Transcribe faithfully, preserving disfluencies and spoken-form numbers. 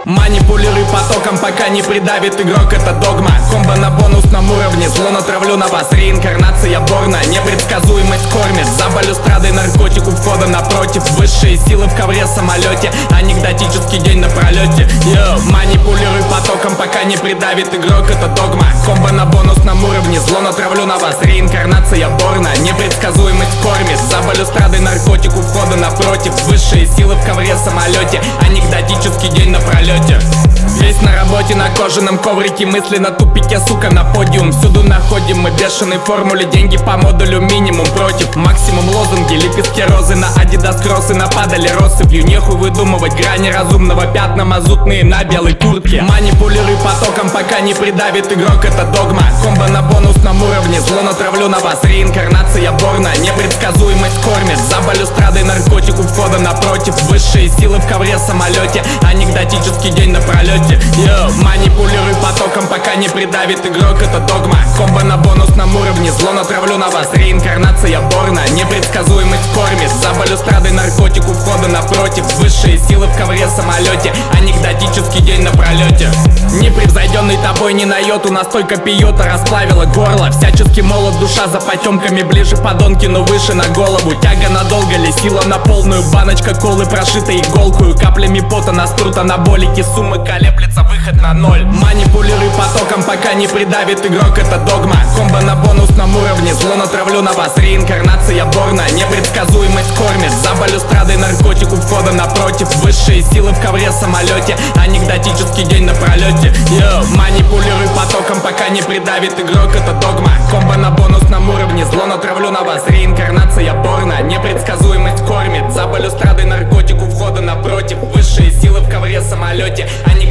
Манипулируй потоком, пока не придавит игрок, это догма. Комбо на бонусном уровне, зло натравлю на вас. Реинкарнация Борна, непредсказуемость кормит. За балюстрадой наркотик у входа напротив. Высшие силы в ковре самолете, анекдотический день на пролете. Йо, манипулируй потоком, пока не придавит игрок, это догма. Комбо на бонусном уровне, зло натравлю на вас. Реинкарнация Борна, непредсказуемость кормит. За балюстрадой наркотик у входа напротив. Высшие силы в ковре самолете, анекдотический день на пролете. Весь на работе, на кожаном коврике, мысли на тупике, сука, на подиум. Всюду находим мы бешеной формуле, деньги по модулю минимум против. Максимум лозунги, лепестки розы на адидас кроссы нападали россыпью. Нехуй выдумывать грани разумного, пятна мазутные на белой куртке. Манипулируй потоком, пока не придавит игрок, это догма. Комбо на бонусном уровне, зло натравлю на вас. Реинкарнация Борна, непредсказуемость кормит. За балюстрадой наркотик у входа напротив. Высшие силы в ковре самолете, анекдотический день на пролете. Йо, манипулируй потоком, пока не придавит игрок, это догма. Комбо на бонусном уровне, зло натравлю на вас. Реинкарнация Борна, непредсказуемость кормит. За балюстрадой наркотик у входа напротив. Высшие силы в ковре самолете, анекдотический день на пролете. Непревзойденный тобой ни на йоту, настолько пьета расплавила горло. Всячески молод, душа за потемками, ближе подонки, но выше на голову. Тяга надолго ли, сила на полную, баночка колы прошита иголкую. Каплями пота на спрут анаболики, суммы колеблется, выход на ноль. Манипулируй потоком, пока не придавит игрок, это догма. Комбо на бонусном уровне, зло натравлю на вас. Реинкарнация Борна, непредсказуемость кормит. За балюстрадой наркотик у входа напротив. Высшие силы в ковре самолете, анекдотический день на пролете. Йо, манипулируй потоком, пока не придавит игрок, это догма. Комбо на бонусном уровне, зло натравлю на вас. Реинкарнация Борна, непредсказуемость кормит. За балюстрадой наркотик у входа напротив. Высшие силы в ковре самолете, анекдотический